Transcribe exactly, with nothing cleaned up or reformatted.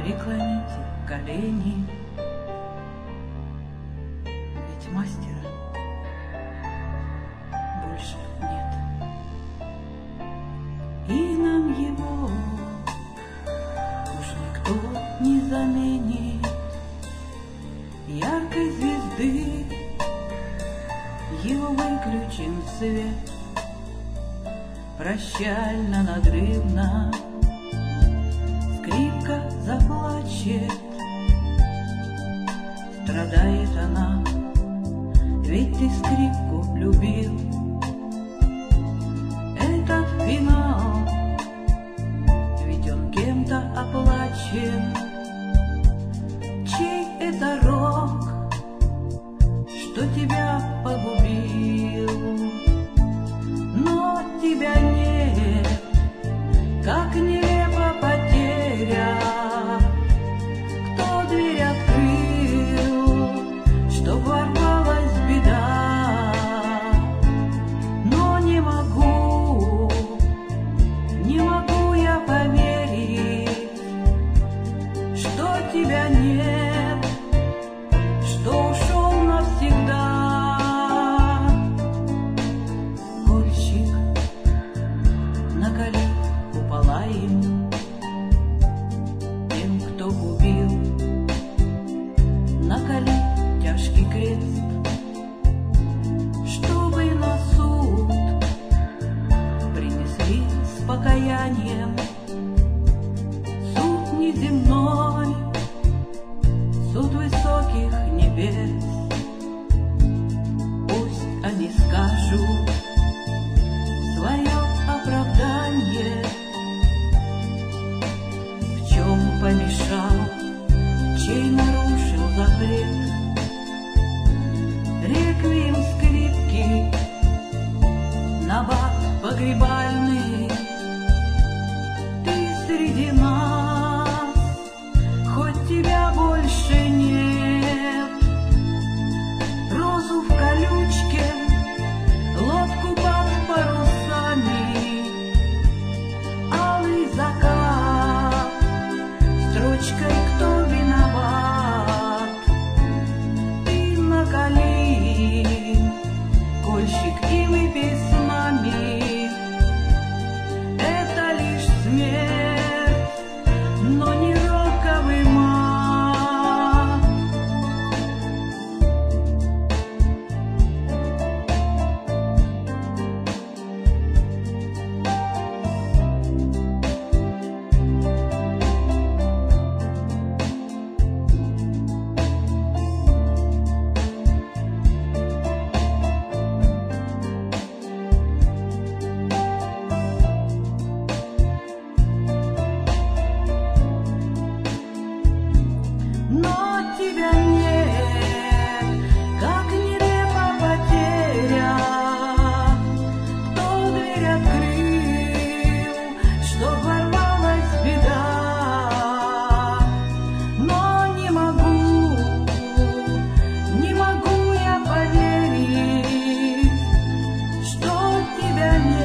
преклоните колени, ведь мастера больше нет. И нам его уж никто не заменит, яркой звезды его выключен свет. Прощально, надрывно скрипка заплачет, страдает она, ведь ты скрипку любил. Этот финал, ведь он кем-то оплачен. Чей это рок, что тебя погубил? Но тебя нет, как нелепо потеря. Кто дверь открыл, чтоб ворвалась беда? Но не могу, не могу я поверить, что тебя нет, что ушел навсегда. Кольщик, наколи купола им, тем, кто убил, наколи тяжкий крест, чтобы на суд принесли с покаянием. Суд неземной, суд высоких небес. Пусть они скажут свое оправдание, в чем помешал, чей нарушил запрет. Реквием скрипки, набат погребальный, ты среди нас, хоть тебя больше нет. Розу в колючке, лодку под парусами, алый закат, строчкой «Кто виноват?» Ты наколи, кольщик, и выпей с нами. Это лишь смерть, но не роковый мат. Но тебя нет, как нелепо потеря. Кто дверь открыл, чтоб ворвалась беда? Но не могу, не могу я поверить, что тебя нет.